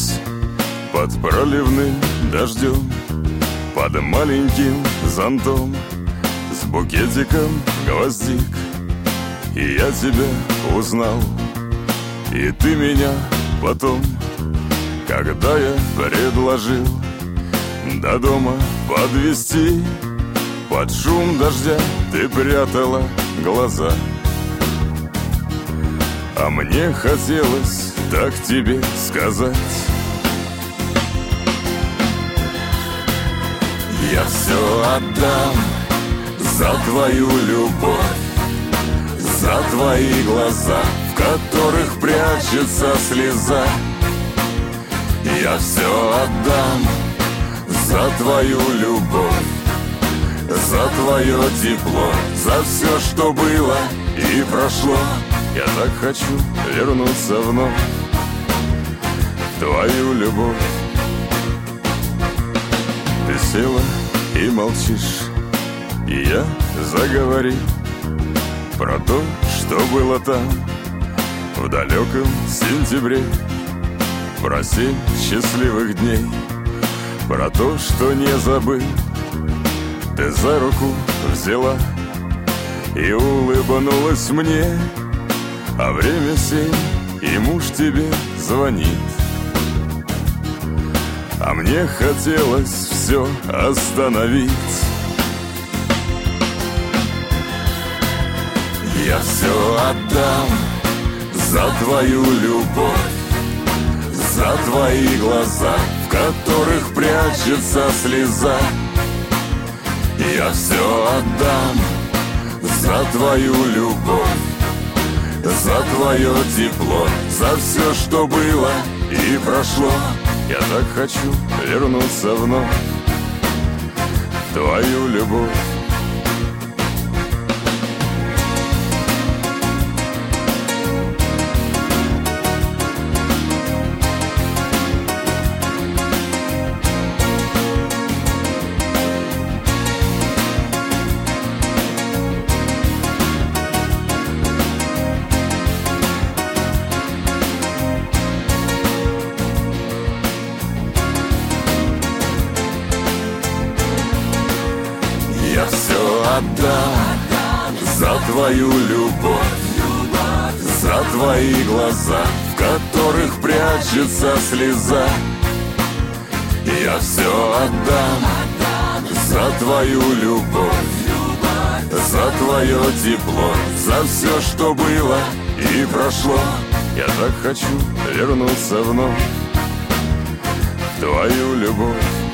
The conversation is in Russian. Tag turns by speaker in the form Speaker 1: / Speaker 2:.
Speaker 1: хотелось под проливным дождем, под маленьким зонтом, с букетиком гвоздик. И я тебя узнал, и ты меня потом, когда я предложил до дома подвезти, под шум дождя ты прятала глаза. А мне хотелось так тебе сказать: я все отдам за твою любовь, за твои глаза, в которых прячется слеза. Я все отдам за твою любовь, за твое тепло, за все, что было и прошло. Я так хочу вернуться вновь в твою любовь. Ты села и молчишь, и я заговорил про то, что было там в далеком сентябре, про 7 счастливых дней, про то, что не забыл. Ты за руку взяла и улыбнулась мне, а время 7, и муж тебе звонит. А мне хотелось все остановить. Я все отдам за твою любовь, за твои глаза, в которых прячется слеза. Я все отдам за твою любовь, за твое тепло, за все, что было и прошло. Я так хочу вернуться вновь в твою любовь. Я все отдам за твою любовь, за твои глаза, в которых прячется слеза. Я все отдам за твою любовь, за твое тепло, за все, что было и прошло. Я так хочу вернуться вновь в твою любовь.